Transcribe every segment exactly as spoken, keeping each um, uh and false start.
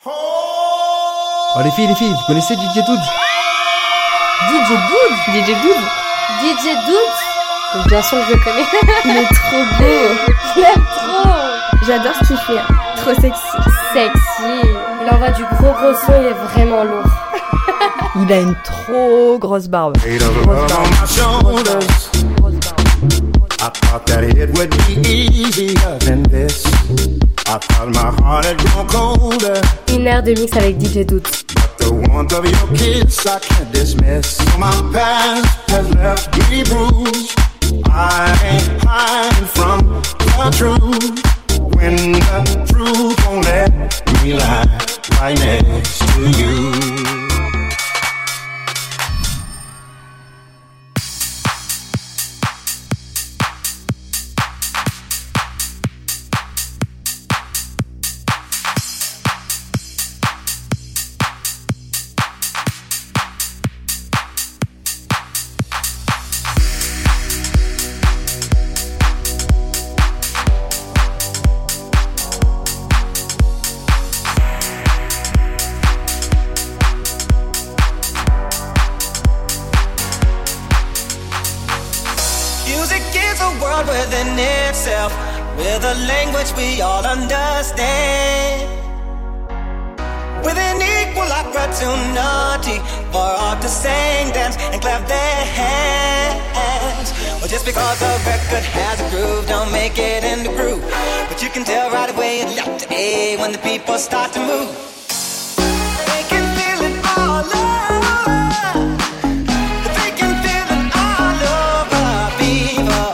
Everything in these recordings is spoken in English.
Oh les filles, les filles, vous connaissez D J Dude? D J Dude? D J Dude? D J Dude? Bien sûr que je le connais. Il est trop beau. Je l'aime trop. J'adore ce qu'il fait. Hein. Trop sexy. Sexy. Il envoie du gros gros son, il est vraiment lourd. Il a une trop grosse barbe. Grosse barbe. Grosse barbe. I thought that it would be easier than this. I thought my heart had grown colder. Une heure de mix avec D J Dude. But the warmth of your kiss I can't dismiss. My past has left me bruised. I ain't hiding from the truth. When the truth won't let me lie right next to you. Within itself, with a language we all understand, with an equal opportunity for all to sing, dance, and clap their hands. Well, just because a record has a groove, don't make it in the groove. But you can tell right away it left to A when the people start to move. They can feel it all over. They can feel it all over, people.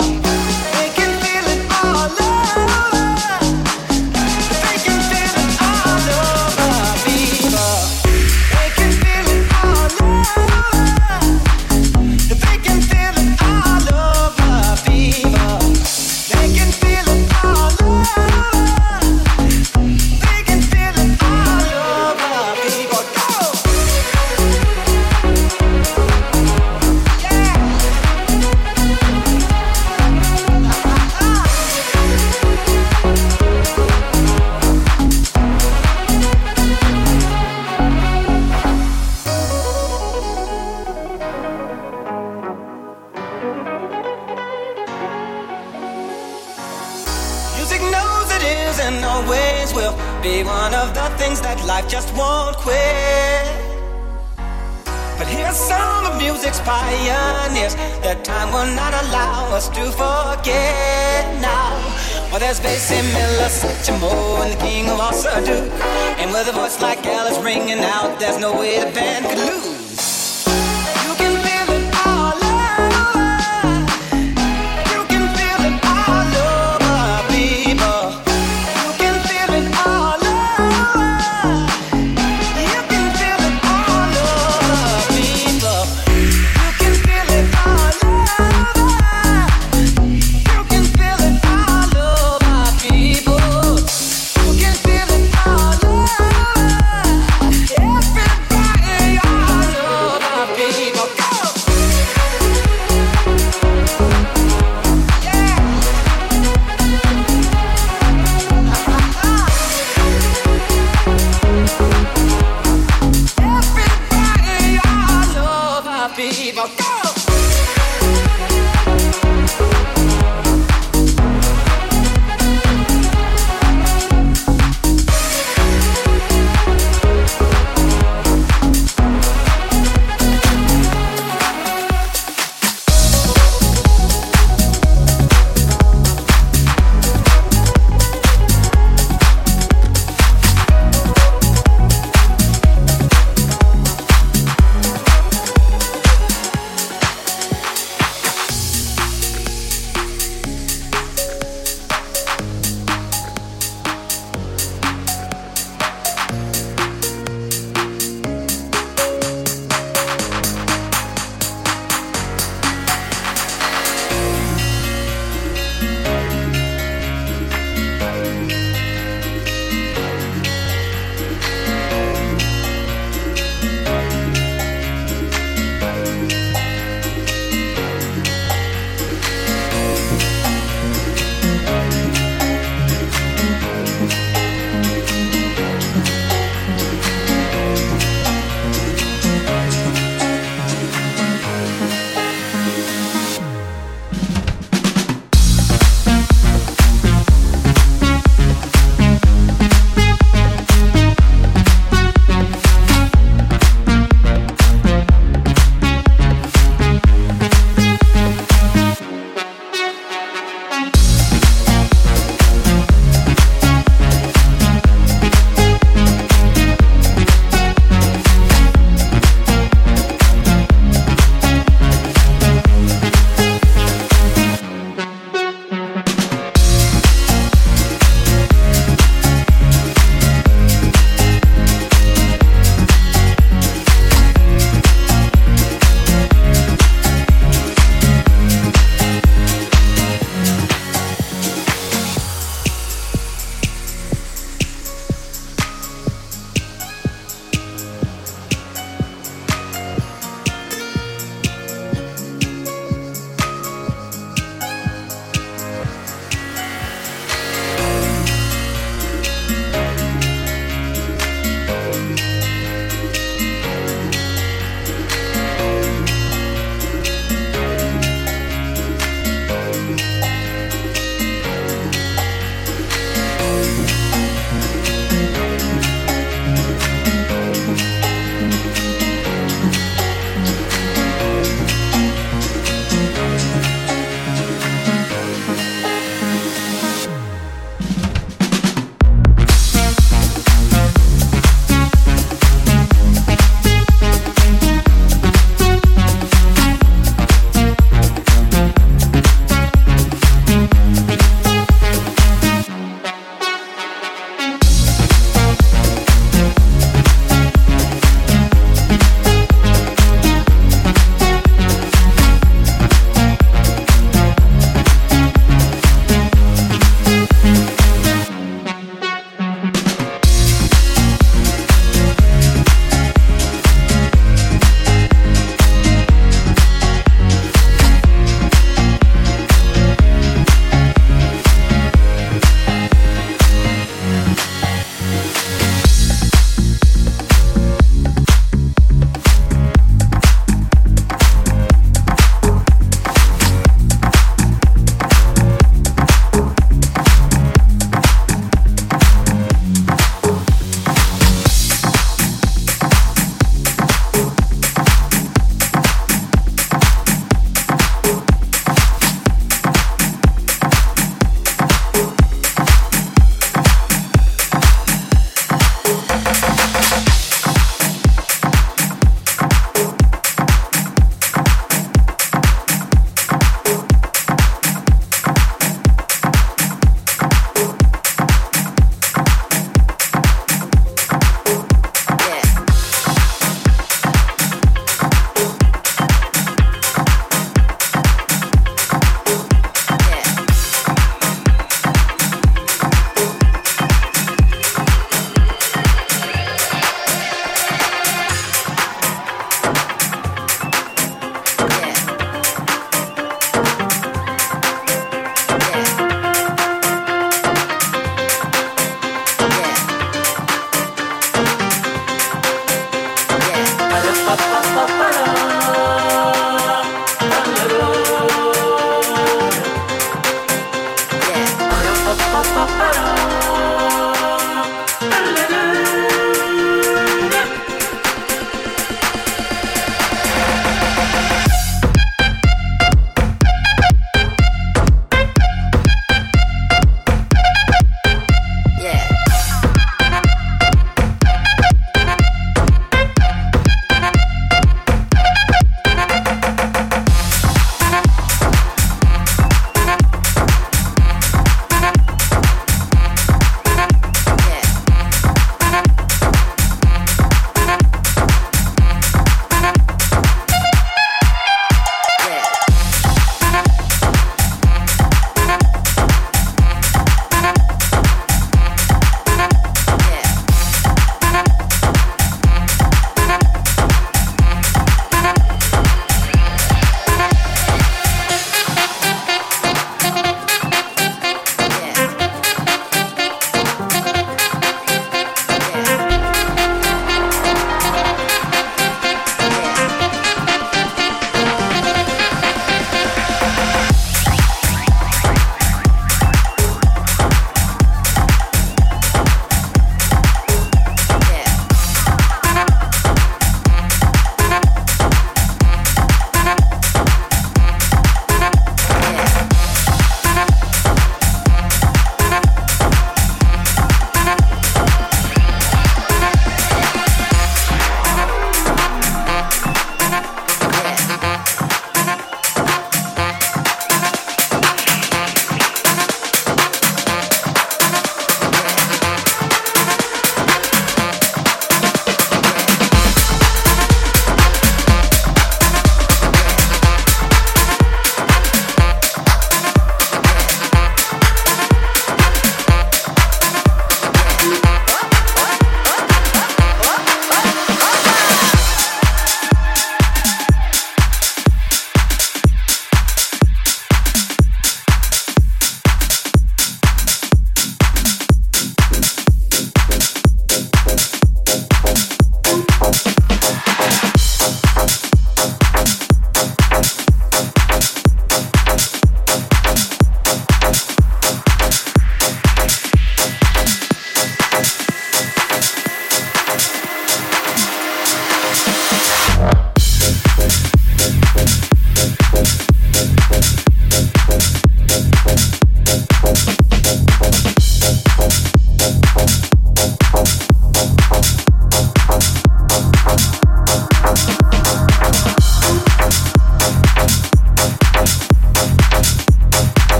Be one of the things that life just won't quit. But here's some of music's pioneers that time will not allow us to forget now. Well, there's Basie Miller, Satchmo, and the king of all Duke. And with a voice like Alice ringing out, there's no way the band could lose. You can feel it all over. You can feel it all over, people. Everybody, all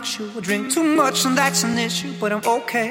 much. You drink too much and that's an issue, but I'm okay.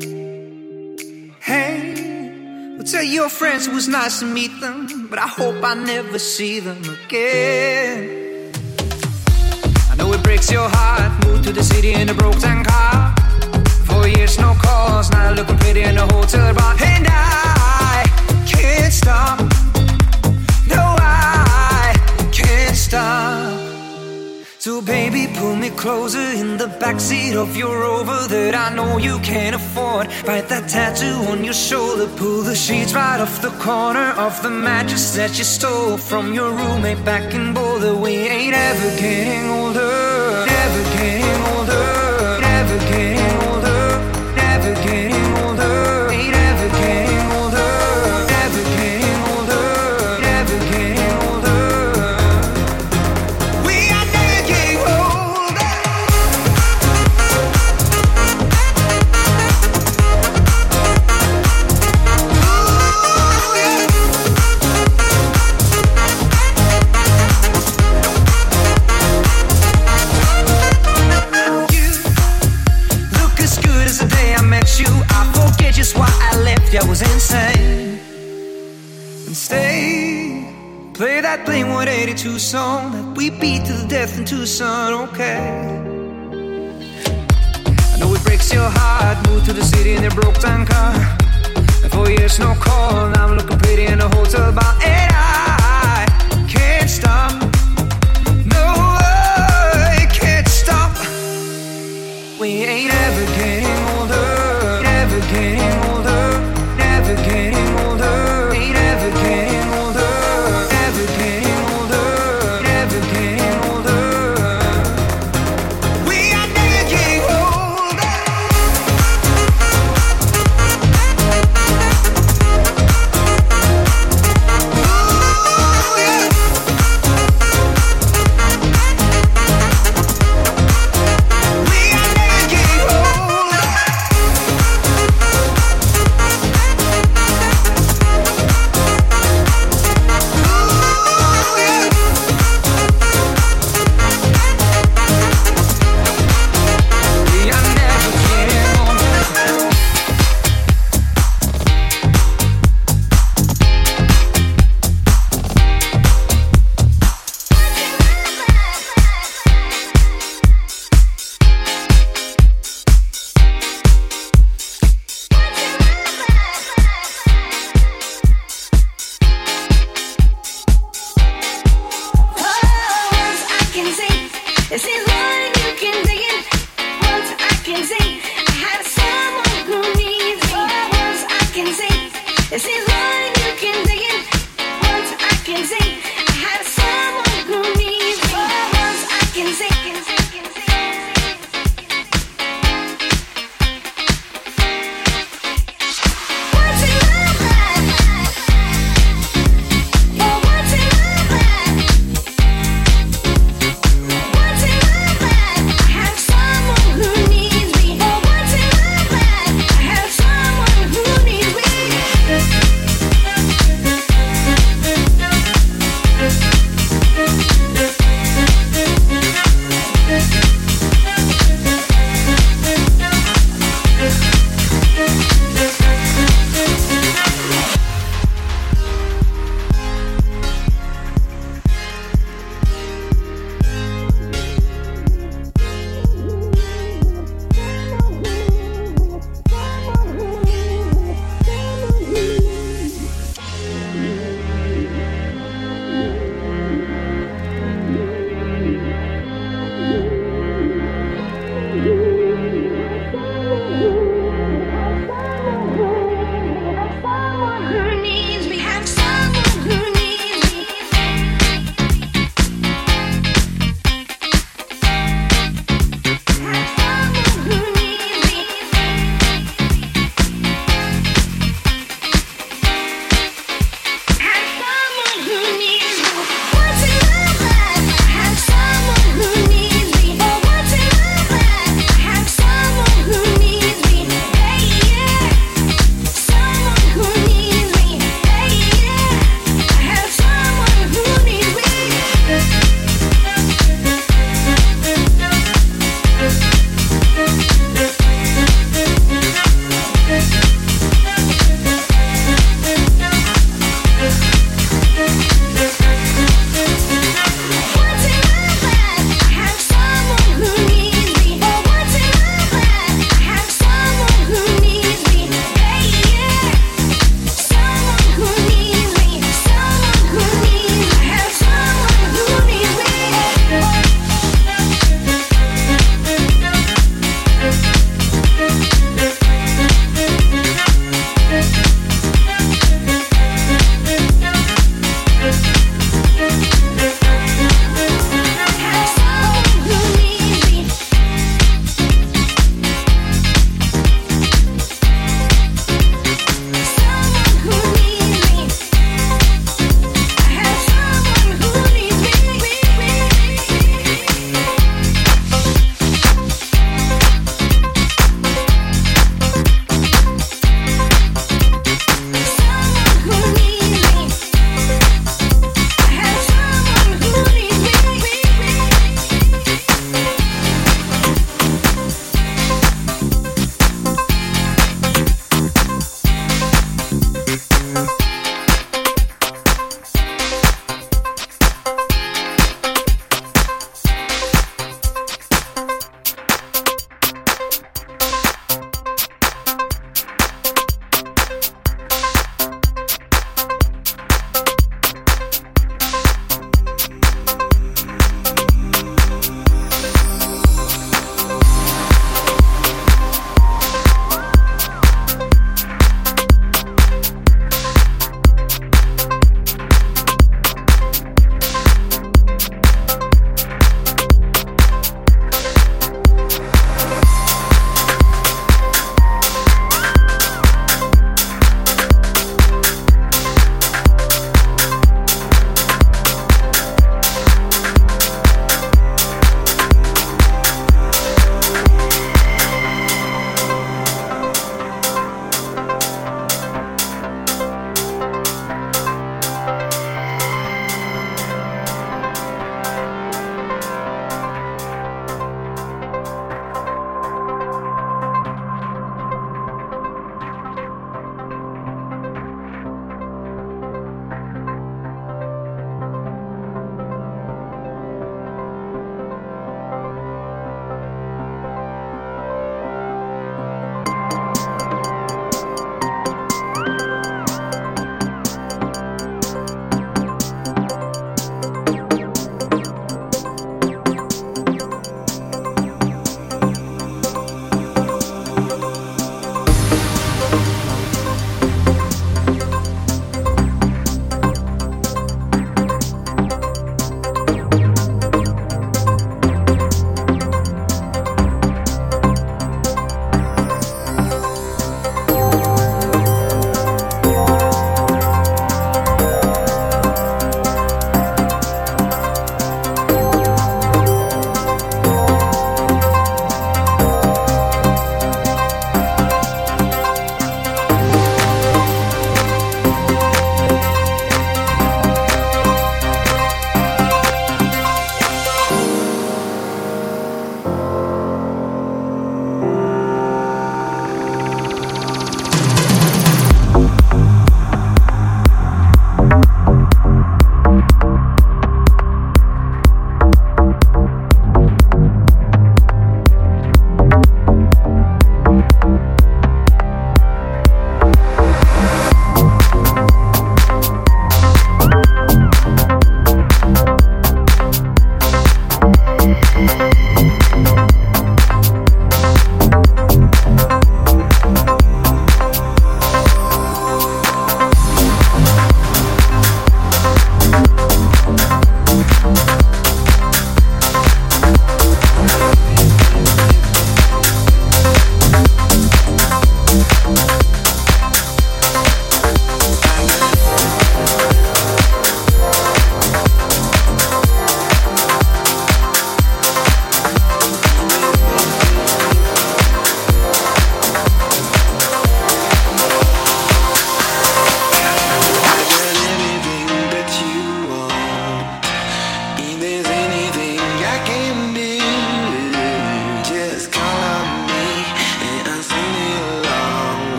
Hey, well, tell your friends it was nice to meet them, but I hope I never see them again. I know it breaks your heart. Moved to the city in a broke-down car. Four years, no calls. Now looking pretty in a hotel bar. And I can't stop. No, I can't stop. So baby, pull me closer in the backseat of your Rover that I know you can't afford. Bite that tattoo on your shoulder. Pull the sheets right off the corner of the mattress that you stole from your roommate back in Boulder. We ain't ever getting older. Never getting older. Never getting older. Never getting older. Ain't ever getting older. Never getting older. Never getting older. We are never getting older. Ooh, yeah. You look as good as the day I met you. I forget just why I left you. I was insane. And stay, play that Blink one eighty-two song that we beat to the death in Tucson, okay? I know it breaks your heart. Moved to the city in a broke-down car. And four years, no call. Now I'm looking pretty in a hotel bar. And I can't stop. No, I can't stop. We ain't ever getting older. Never getting older. Never getting older. Ain't ever getting older. Never getting older. Never getting older. We are never getting older.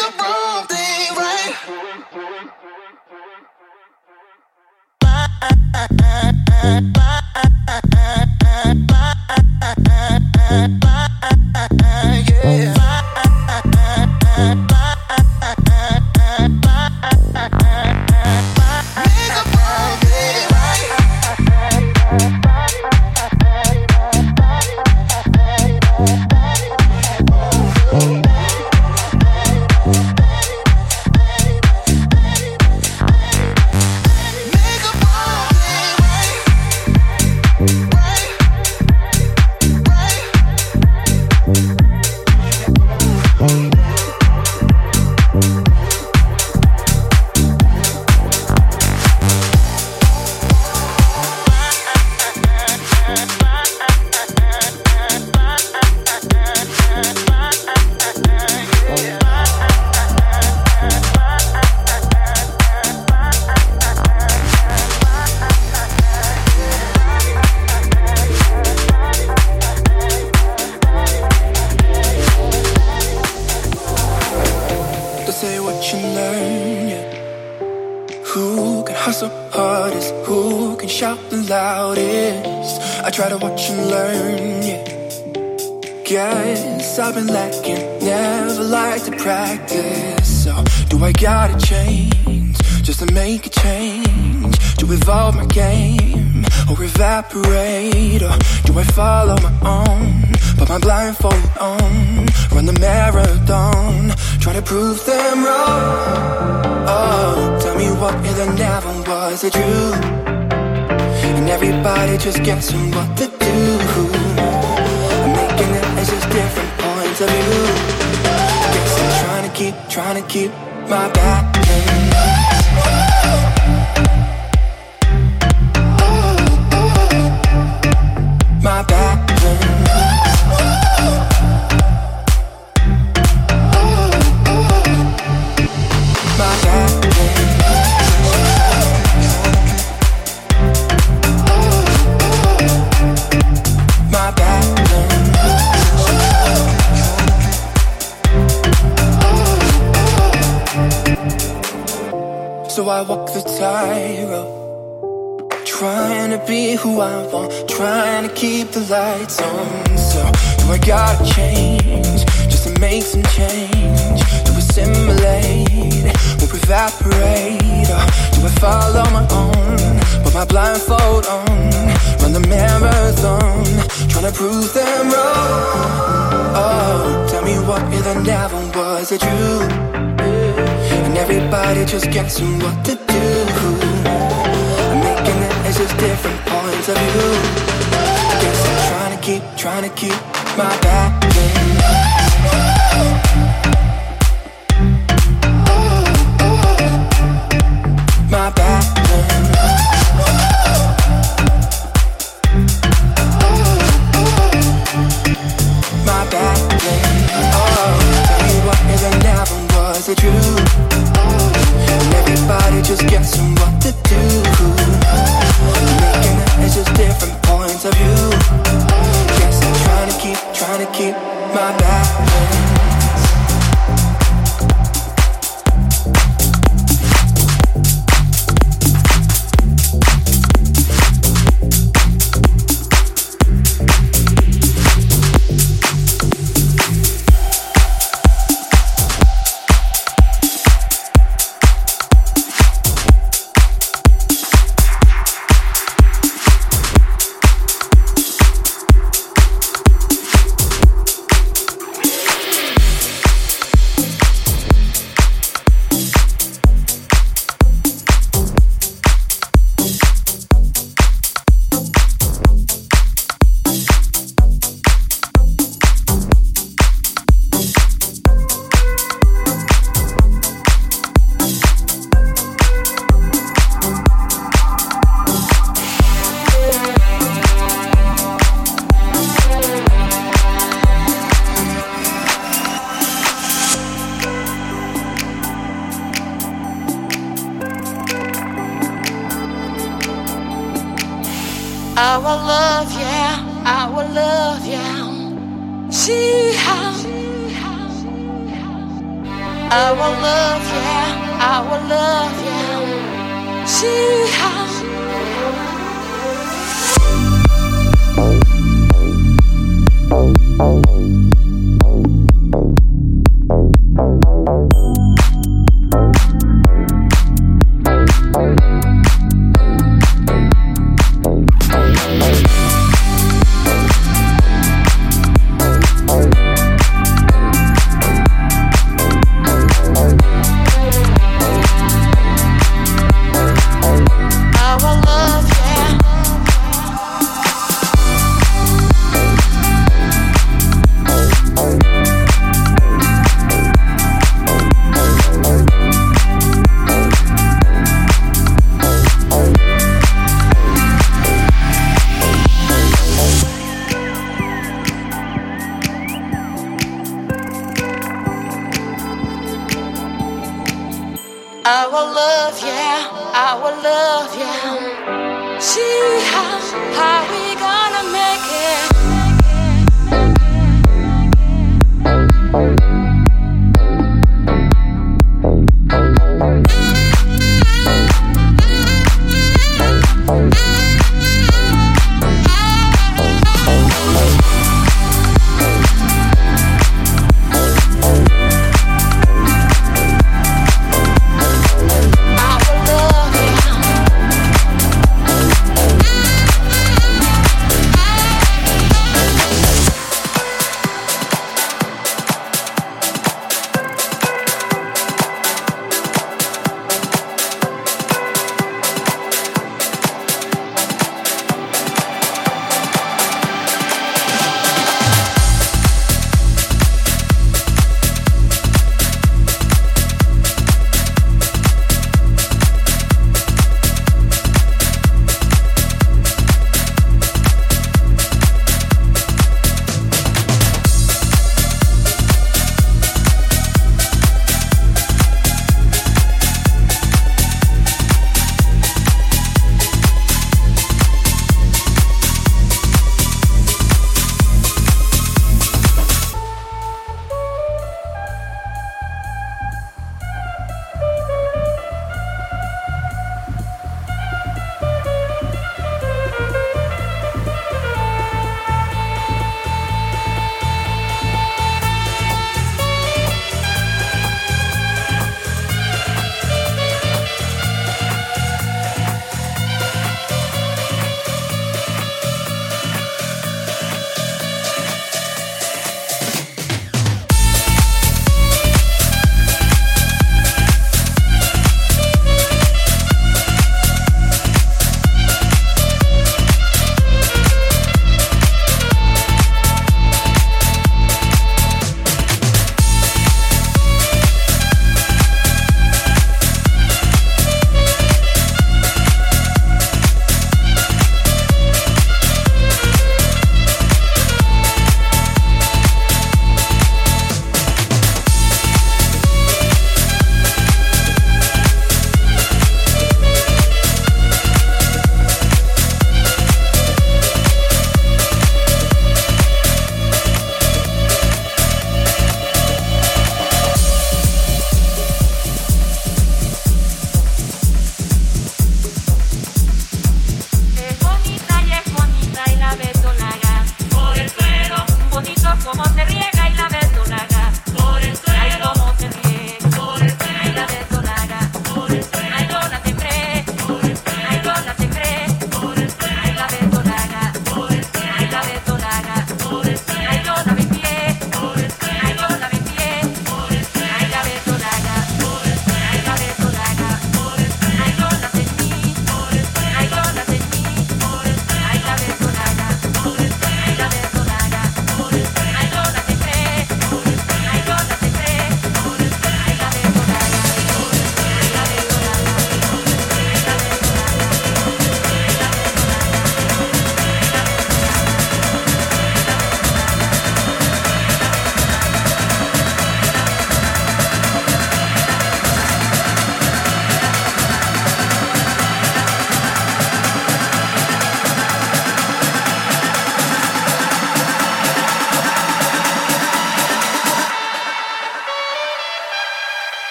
I've been lacking, never like to practice. So do I gotta change just to make a change? To evolve my game or evaporate? Or do I follow my own, put my blindfold on, run the marathon, try to prove them wrong? Oh, tell me what if there never was a truth, and everybody just guessing what to do. I'm making it as just different of you. Guess I'm trying to keep, trying to keep my balance. My balance. My balance. My balance. So I walk the tightrope, trying to be who I want, trying to keep the lights on. So do I gotta change just to make some change? To assimilate or evaporate? Or do I follow my own, put my blindfold on, run the marathon, trying to prove them wrong? Oh, tell me what if there never was a truth, and everybody just guessing what to do. I'm making it as just different points of view. Guess I'm trying to keep, trying to keep my balance. My balance. My balance. Oh, tell me what if there never was a truth, and everybody just guessing what to do. Making it as just different points of view. Guess I'm trying to keep, trying to keep my balance. Our love, yeah, our love, yeah. See how Our love, yeah, our love, yeah. See how. Our love, yeah, our love, yeah. See how, how we gonna make it. Our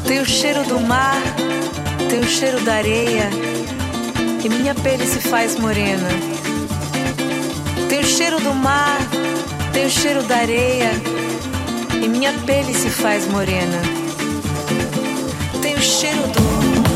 Tem o cheiro do mar, tem o cheiro da areia, e minha pele se faz morena. Tem o cheiro do mar, tem o cheiro da areia, e minha pele se faz morena. Tem o cheiro do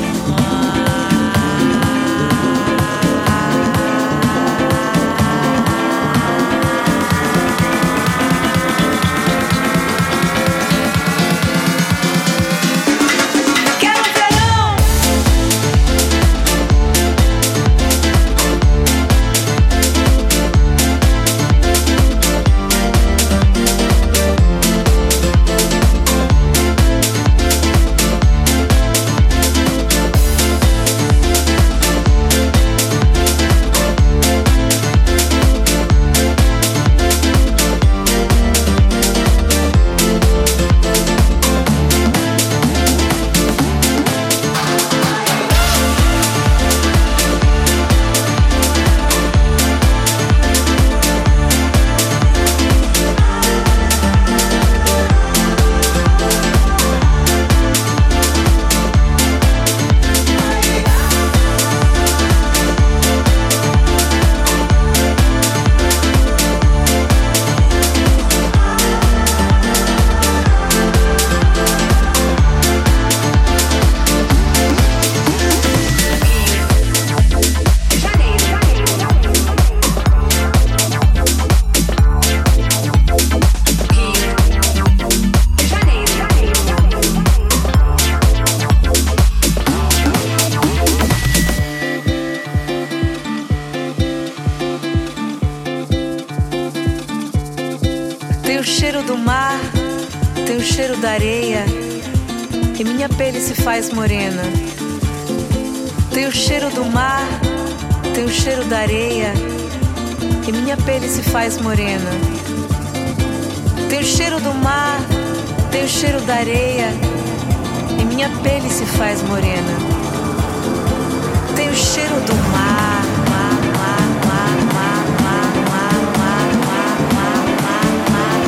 da areia, e minha pele se faz morena. Tem o cheiro do mar, tem o cheiro da areia, e minha pele se faz morena. Tem o cheiro do mar, tem o cheiro da areia, e minha pele se faz morena. Tem o cheiro do mar, mar, mar, mar, mar, mar, mar, mar, mar, mar, mar,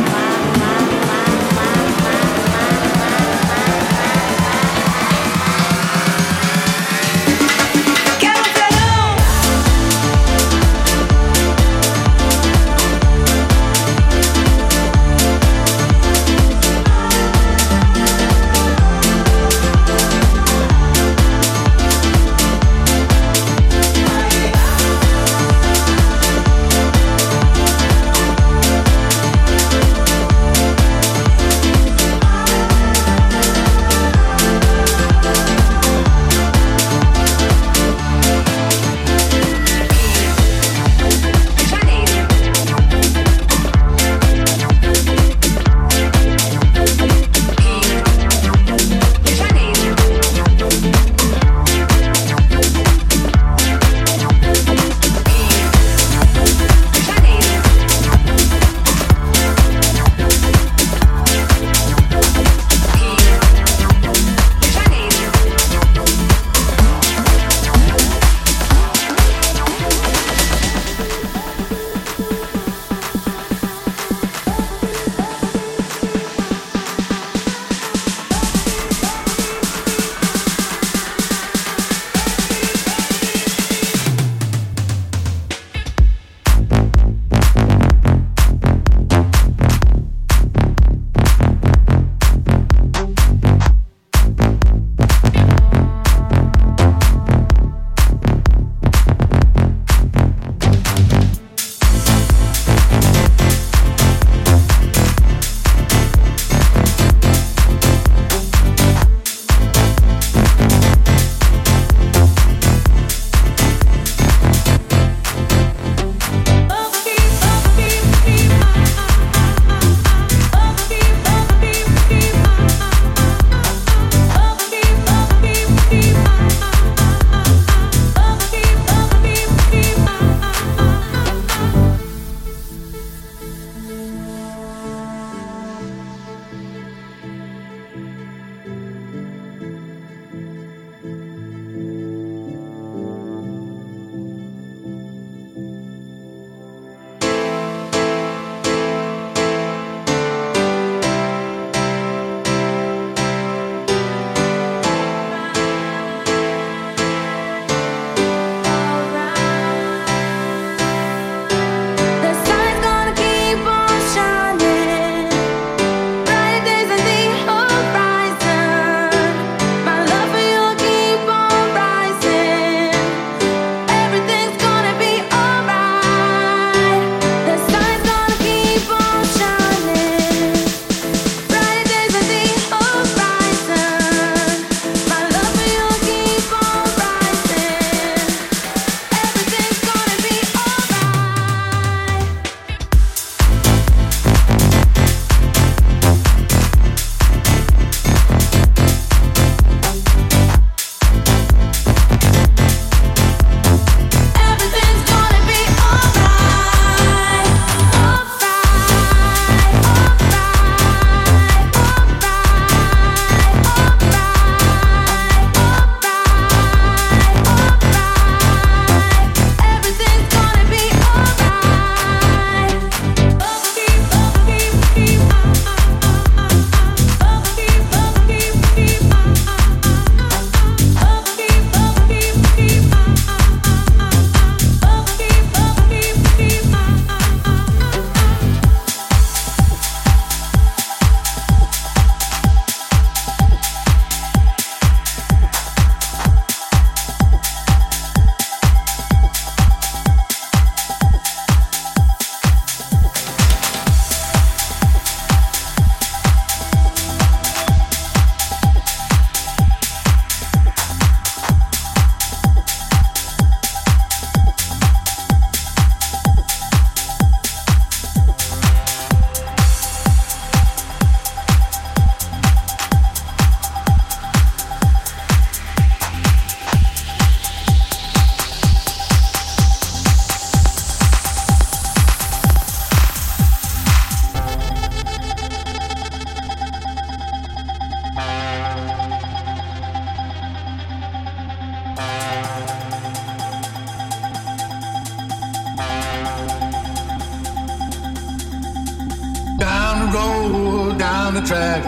the track.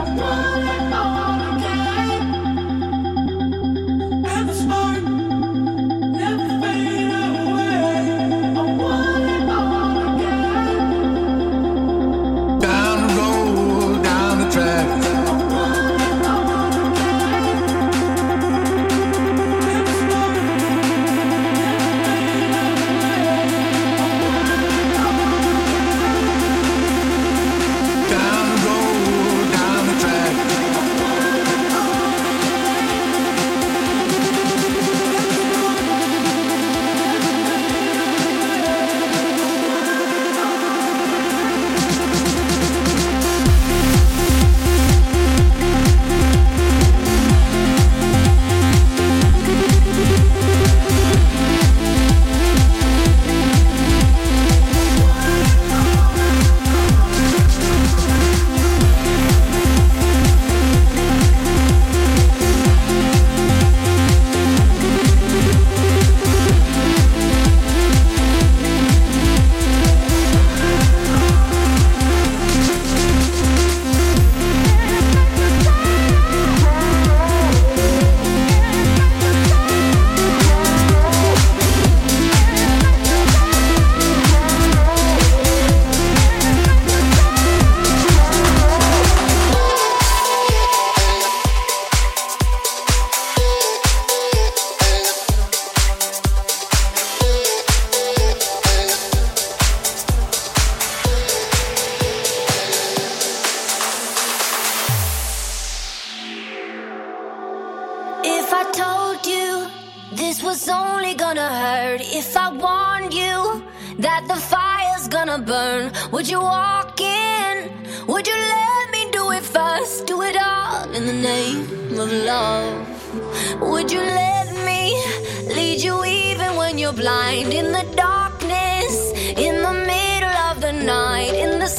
Would you walk in? Would you let me do it first? Do it all in the name of love. Would you let me lead you even when you're blind? In the darkness, in the middle of the night, in the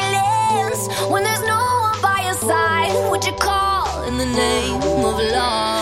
silence, when there's no one by your side, would you call in the name of love?